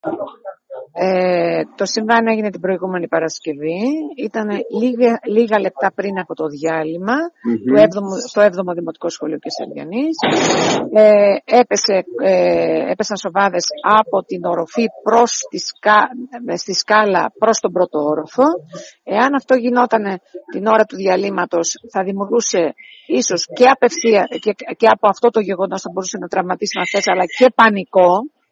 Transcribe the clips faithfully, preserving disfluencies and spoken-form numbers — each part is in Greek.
Ε, το συμβάν έγινε την προηγούμενη Παρασκευή. Ήταν λίγα, λίγα λεπτά πριν από το διάλειμμα mm-hmm. του έβδομου, στο έβδομο Δημοτικό Σχολείο Κεσαριανής. Ε, έπεσε, ε, έπεσαν σοβάδες από την οροφή προς τη, σκα, στη σκάλα προς τον πρώτο όροφο. Εάν αυτό γινόταν την ώρα του διαλύματος, θα δημιουργούσε ίσως και απευθεία και, και από αυτό το γεγονός θα μπορούσε να τραυματίσει μαθητές, αλλά και πανικό.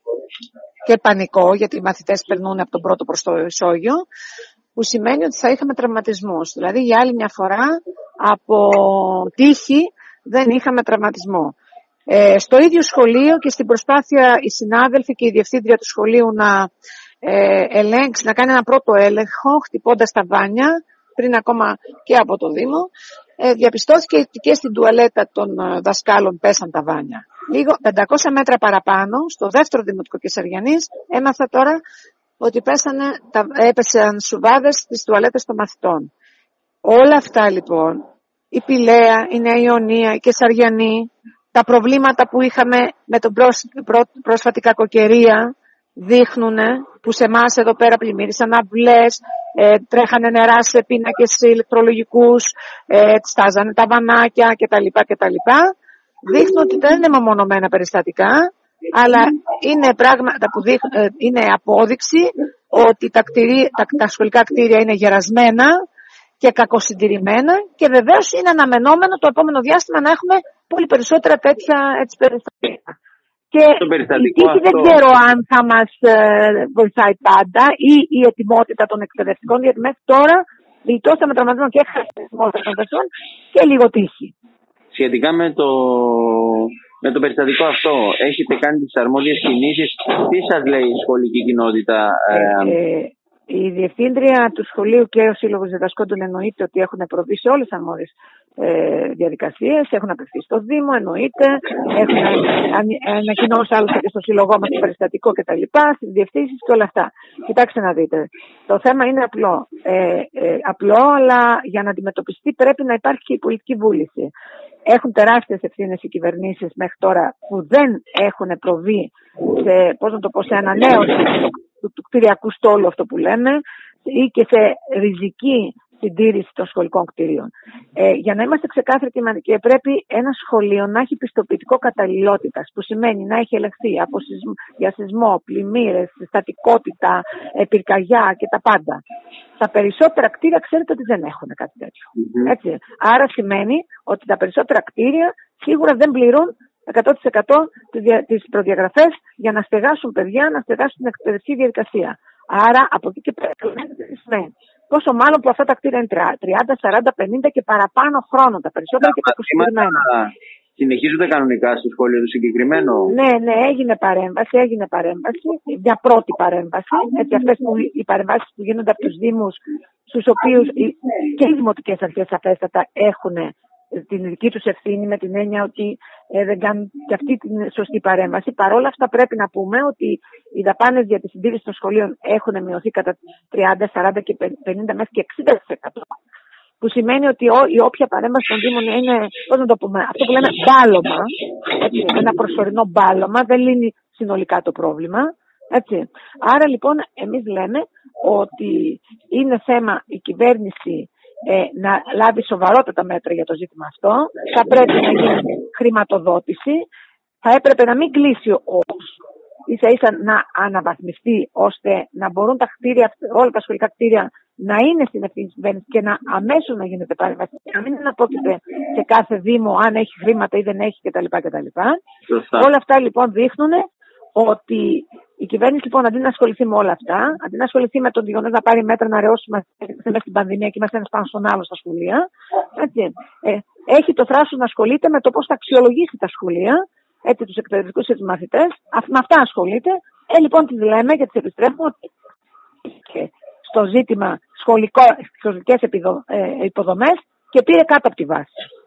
Και πανικό, γιατί οι μαθητές περνούν από τον πρώτο προς το ισόγειο, που σημαίνει ότι θα είχαμε τραυματισμούς. Δηλαδή, για άλλη μια φορά, από τύχη δεν είχαμε τραυματισμό. Ε, στο ίδιο σχολείο και στην προσπάθεια οι συνάδελφοι και η διευθύντρια του σχολείου να ε, ελέγξει, να κάνει ένα πρώτο έλεγχο, χτυπώντας τα βάνια, πριν ακόμα και από το Δήμο, ε, διαπιστώθηκε ότι και στην τουαλέτα των δασκάλων πέσαν τα βάνια. Λίγο πεντακόσια μέτρα παραπάνω, στο δεύτερο Δημοτικό Κεσαριανής, έμαθα τώρα ότι πέσανε, τα, έπεσαν σουβάδες στις τουαλέτες των μαθητών. Όλα αυτά λοιπόν, η Πηλαία, η Νέα Ιωνία, η Κεσαριανή, τα προβλήματα που είχαμε με τον πρόσ, πρό, πρόσφατη κακοκαιρία, δείχνουν που σε εμάς εδώ πέρα πλημμύρισαν αυλές, ε, τρέχανε νερά σε πίνακες ηλεκτρολογικούς, ε, στάζανε τα βανάκια κτλ. κτλ. Δείχνουν ότι δεν είναι μεμονωμένα περιστατικά, αλλά είναι πράγματα που δείχνουν, ε, είναι απόδειξη ότι τα, κτηρί, τα, τα σχολικά κτίρια είναι γερασμένα και κακοσυντηρημένα και βεβαίως είναι αναμενόμενο το επόμενο διάστημα να έχουμε πολύ περισσότερα τέτοια έτσι, περιστατικά. Και η τύχη δεν ξέρω αν θα μας ε, βοηθάει πάντα ή η ετοιμότητα των εκπαιδευτικών, γιατί μέχρι τώρα γλιτώσαμε τραυματισμό και χασισμό των παιδιών και λίγο τύχη. Σχετικά με το, με το περιστατικό αυτό, έχετε κάνει τις αρμόδιες κινήσεις, τι σας λέει η σχολική κοινότητα? Ε, ε, η διευθύντρια του σχολείου και ο Σύλλογος Διδασκόντων εννοείται ότι έχουν προβεί σε όλες τις αρμόδιες ε, διαδικασίες, έχουν απευθύνει στο Δήμο, εννοείται, έχουν ανακοινώσει άλλωστε και στο Σύλλογό μας το περιστατικό κτλ., στις διευθύνσεις και όλα αυτά. Κοιτάξτε να δείτε, το θέμα είναι απλό, ε, ε, απλό, αλλά για να αντιμετωπιστεί πρέπει να υπάρχει και η πολιτική βούληση. Έχουν τεράστιες ευθύνες οι κυβερνήσεις μέχρι τώρα που δεν έχουν προβεί σε, πώς να το πω, σε ανανέωση του, του κτηριακού στόλου, αυτό που λέμε, ή και σε ριζική συντήρηση των σχολικών κτηρίων. Ε, για να είμαστε ξεκάθαροι και πρέπει ένα σχολείο να έχει πιστοποιητικό καταλληλότητας, που σημαίνει να έχει ελεγχθεί από σεισμό, για σεισμό, πλημμύρες, στατικότητα, πυρκαγιά και τα πάντα. Τα περισσότερα κτίρια ξέρετε ότι δεν έχουν κάτι τέτοιο. Mm-hmm. Έτσι. Άρα σημαίνει ότι τα περισσότερα κτίρια σίγουρα δεν πληρούν εκατό τοις εκατό τις προδιαγραφές για να στεγάσουν παιδιά, να στεγάσουν την εκπαιδευτική διαδικασία. Άρα από εκεί και πέρα σημαίνει. Πόσο μάλλον που αυτά τα κτίρια είναι τριάντα, σαράντα, πενήντα και παραπάνω χρόνο, τα περισσότερα και τα προσκεκριμένα. Συνεχίζονται κανονικά στο σχολείο του συγκεκριμένο? Ναι, ναι, έγινε παρέμβαση, έγινε παρέμβαση, μια πρώτη παρέμβαση. Έτσι, αυτές που, οι παρεμβάσεις που γίνονται από τους Δήμους, στους οποίους και οι δημοτικές αρχές αφέστατα έχουν την δική τους ευθύνη, με την έννοια ότι ε, δεν κάνουν και αυτή την σωστή παρέμβαση. Παρ' όλα αυτά πρέπει να πούμε ότι οι δαπάνες για τη συντήρηση των σχολείων έχουν μειωθεί κατά τριάντα, σαράντα και πενήντα μέχρι και εξήντα τοις εκατό. Που σημαίνει ότι ό, η όποια παρέμβαση των Δήμων είναι, πώς να το πούμε, αυτό που λέμε μπάλωμα, έτσι, ένα προσωρινό μπάλωμα, δεν λύνει συνολικά το πρόβλημα. Έτσι. Άρα λοιπόν εμείς λέμε ότι είναι θέμα η κυβέρνηση Ε, να λάβει σοβαρότατα μέτρα για το ζήτημα αυτό. Θα πρέπει να γίνει χρηματοδότηση. Θα έπρεπε να μην κλείσει ο όρος, ίσα ίσα να αναβαθμιστεί, ώστε να μπορούν τα κτίρια, όλα τα σχολικά κτίρια να είναι στην ευθύνη της κυβέρνησης και να αμέσως να γίνεται παρέμβαση. Να μην αναπόκειται σε κάθε Δήμο αν έχει χρήματα ή δεν έχει κτλ. κτλ. Όλα αυτά λοιπόν δείχνουν ότι η κυβέρνηση λοιπόν αντί να ασχοληθεί με όλα αυτά, αντί να ασχοληθεί με τον γεγονός να πάρει μέτρα να ρεώσει μέσα στην πανδημία και είμαστε ένας πάνω στον άλλο στα σχολεία, έτσι, ε, έχει το θράσος να ασχολείται με το πώς θα αξιολογήσει τα σχολεία, έτσι, τους εκπαιδευτικούς και τους μαθητές, με αυτά ασχολείται. Ε, λοιπόν, τις λέμε και τις επιστρέφουμε ότι στο ζήτημα σχολικό, σχολικές υποδομές και πήρε κάτω από τη βάση.